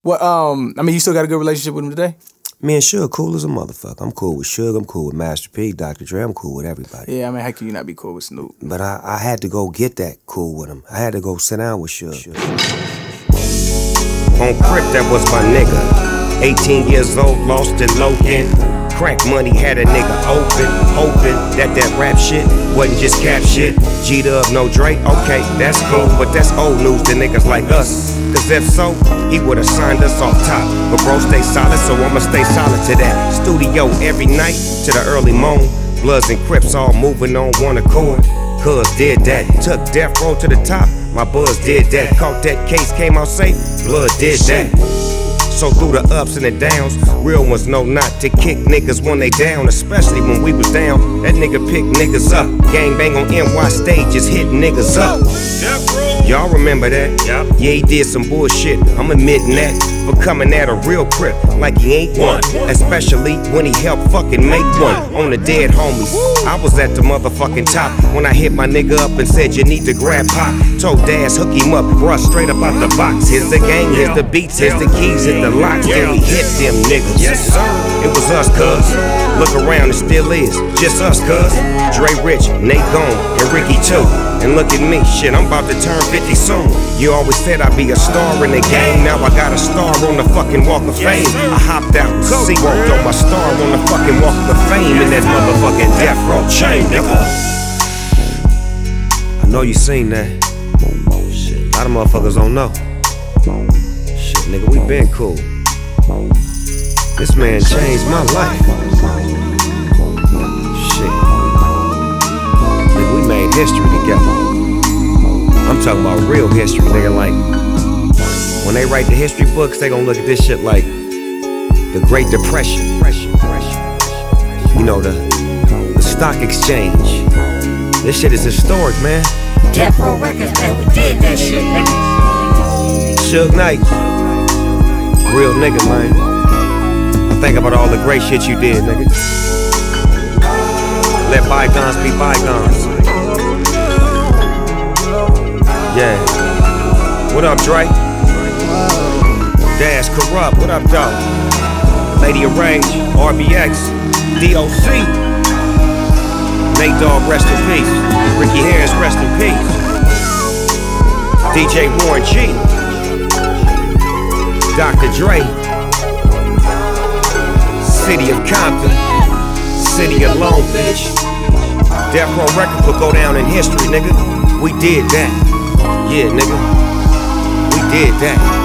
What? I mean, you still got a good relationship with him today? Me and Suge cool as a motherfucker. I'm cool with Suge, I'm cool with Master P, Dr. Dre, I'm cool with everybody. Yeah, I mean, how can you not be cool with Snoop? But I had to go get that cool with him. I had to go sit down with Suge. On Crip, that was my nigga. 18 years old, lost in Logan. Crack money had a nigga open, hoping that rap shit wasn't just cap shit. G'd up, no Drake, okay, that's cool, but that's old news to niggas like us. Cause if so, he would've signed us off top. But bro, stay solid, so I'ma stay solid to that. Studio every night to the early morn. Bloods and Crips all moving on one accord. Cuz did that, took Death Row to the top. My buzz did that, caught that case, came out safe. Blood did that. So through the ups and the downs, real ones know not to kick niggas when they down, especially when we was down. That nigga pick niggas up. Gang bang on NY stages, hit niggas up. Y'all remember that? Yeah, he did some bullshit, I'm admitting that. For coming at a real Crip like he ain't one. Especially when he helped fucking make one on the dead homies. I was at the motherfucking top when I hit my nigga up and said you need to grab Pop. Told Daz hook him up, bruh, straight up out the box. Here's the gang, here's the beats, here's the keys, here's the locks. Then we hit them niggas. Yes sir. It was us, cuz. Look around, it still is just us, cuz. Dre Rich, Nate Gone, and Ricky too. And look at me, shit, I'm about to turn 50 soon. You always said I'd be a star in the game. Now I got a star on the fucking Walk of Fame. I hopped out, SeaWorld on my star on the fucking Walk of Fame. In that motherfucking Death Row chain, nigga. I know you seen that. Shit, a lot of motherfuckers don't know. Shit, nigga, we been cool. This man changed my life. Shit. Nigga, we made history together. I'm talking about real history, nigga. Like, when they write the history books, they gon' look at this shit like the Great Depression. You know, the stock exchange. This shit is historic, man. Death Row Records, man, we did that shit, nigga. Suge Knight, real nigga, man. I think about all the great shit you did, nigga. Let bygones be bygones. Yeah. What up, Dre? Daz Corrupt, what up, dog? Lady of Rage, RBX, DOC. Nate Dogg, rest in peace. Ricky Harris, rest in peace. DJ Warren G. Dr. Dre. City of Compton. City of Long Beach. Death Row Records will go down in history, nigga. We did that. Yeah, nigga. We did that.